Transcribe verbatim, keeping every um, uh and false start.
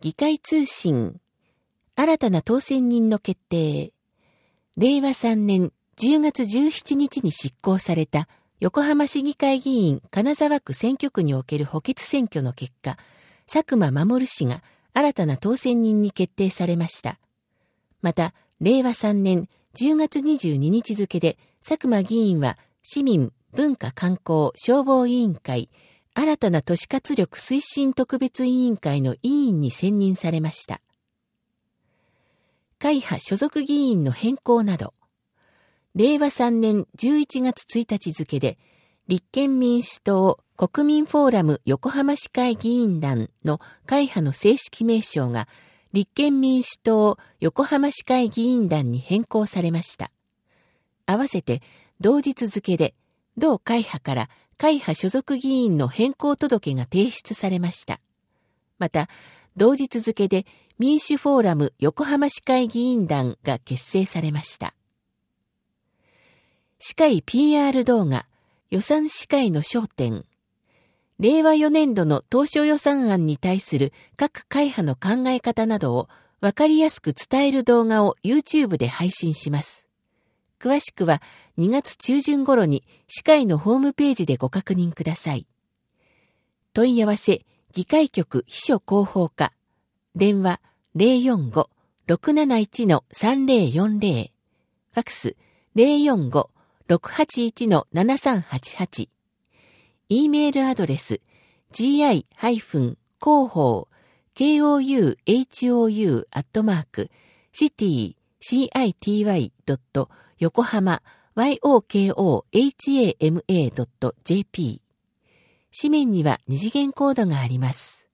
議会通信、新たな当選人の決定。れいわさんねんじゅうがつじゅうしちにちに執行された横浜市議会議員金沢区選挙区における補欠選挙の結果、佐久間守氏が新たな当選人に決定されました。また、れいわさんねんじゅうがつにじゅうににち付で佐久間議員は市民文化観光消防委員会新たな都市活力推進特別委員会の委員に選任されました。会派所属議員の変更など、れいわさんねんじゅういちがつついたち付で立憲民主党国民フォーラム横浜市会議員団の会派の正式名称が立憲民主党横浜市会議員団に変更されました。合わせて同日付で同会派から会派所属議員の変更届が提出されました。また、同日付で民主フォーラム横浜市会議員団が結成されました。市会 ピーアール 動画、予算市会の焦点。れいわよねんどの当初予算案に対する各会派の考え方などをわかりやすく伝える動画を YouTube で配信します。詳しくはにがつちゅうじゅん頃に市会のホームページでご確認ください。問い合わせ、議会局秘書広報課。電話 ゼロよんご ろくなないち さんぜろよんぜろ。ファクス ゼロよんご ろくはちいち ななさんはちはち。E メールアドレス ジーアイ 広報 kouhou アットマーク city ドット横浜 yokohama ドット ジェーピー。紙面には二次元コードがあります。